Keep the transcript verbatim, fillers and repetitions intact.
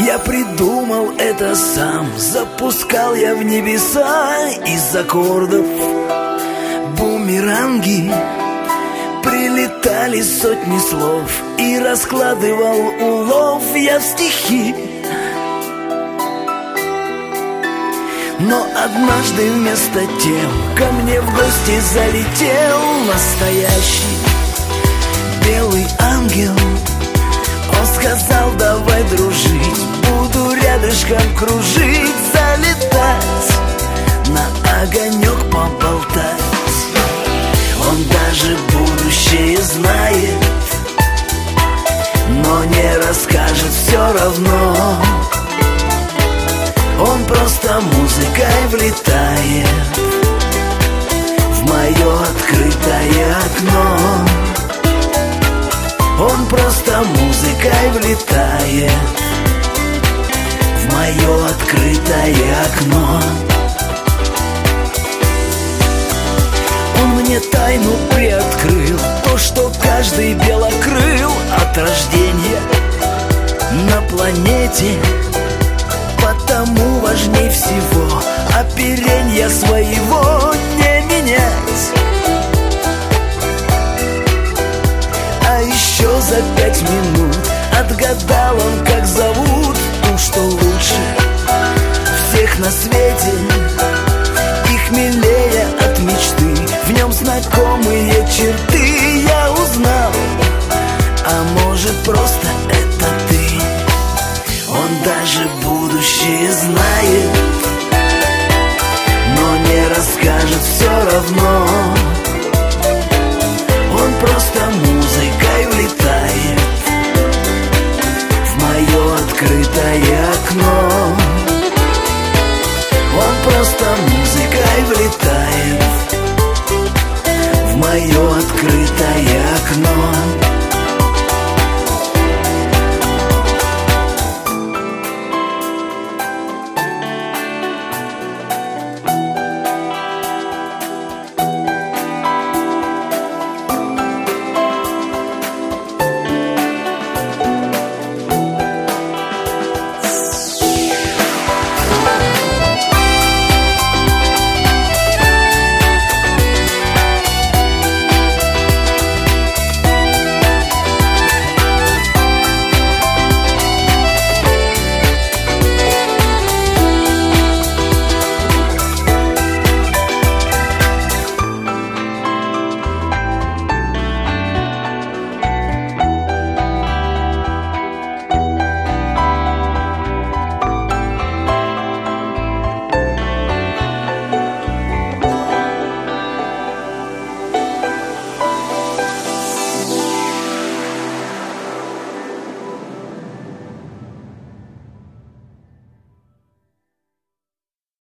Я придумал это сам, запускал я в небеса из аккордов бумеранги. Прилетали сотни слов, и раскладывал улов я в стихи. Но однажды вместо тем ко мне в гости залетел настоящий белый ангел. Он сказал: давай дружить, буду рядышком кружить, залетать, на огонек поболтать. Он даже будущее знает, но не расскажет все равно. Он просто музыкой влетает в мое открытое окно. Он просто музыкой влетает в мое открытое окно. Он мне тайну приоткрыл, то, что каждый белокрыл от рождения на планете. Потому важней всего оперенья своего не менять. А еще за пять минут отгадал он, как зовут ту, что лучше всех на свете и хмелее от мечты. В нем знакомые черты я узнал, а может просто это ты. Он даже будущее знает, но не расскажет все равно.